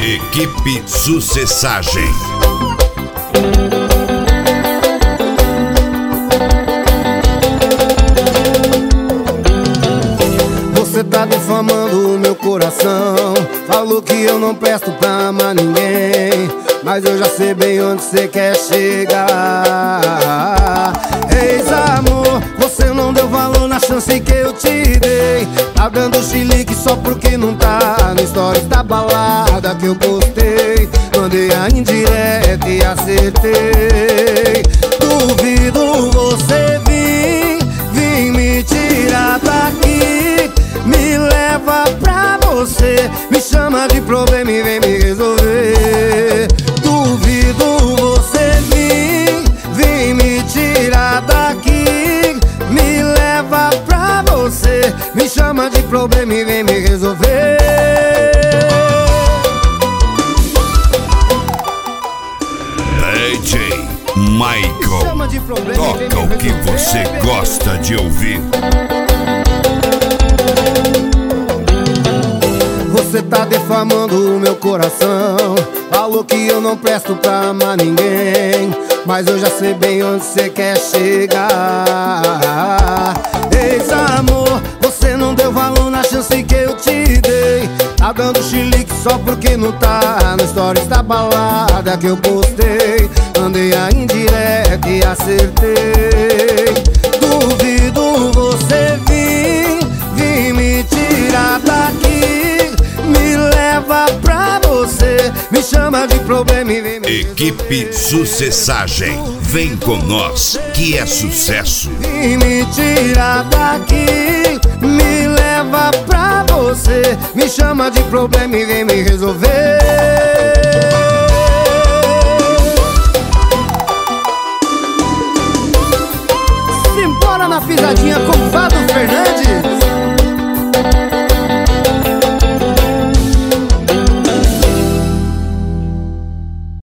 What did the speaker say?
Equipe Sucessagem. Você tá defamando o meu coração. Falou que eu não presto pra amar ninguém, mas eu já sei bem onde você quer chegar. Ex-amor, você não deu valor na chance que eu te dei. Tá dando chilique só porque não tá no stories da balada que eu postei. Mandei a indireta e acertei. Duvido você vir me tirar daqui. Me leva pra você, me chama de problema e vem me resolver. Duvido você vir me tirar daqui. Me leva pra você, me chama de problema e vem me resolver. DJ Michael, toca o que você gosta de ouvir. Você tá defamando o meu coração. Falou que eu não presto pra amar ninguém, mas eu já sei bem onde você quer chegar. Ex-amor, você não deu valor na chance que eu te dei. Tá dando chilique só porque não tá no stories da balada que eu postei. Mandei a indireta e acertei. Duvido você vir me tirar daqui. Me leva pra você, me chama de problema e vem me Equipe Sucessagem, vem com nós que é sucesso. E me tira daqui, me leva pra você, me chama de problema e vem me resolver. Simbora na pisadinha com Fado Fernandes.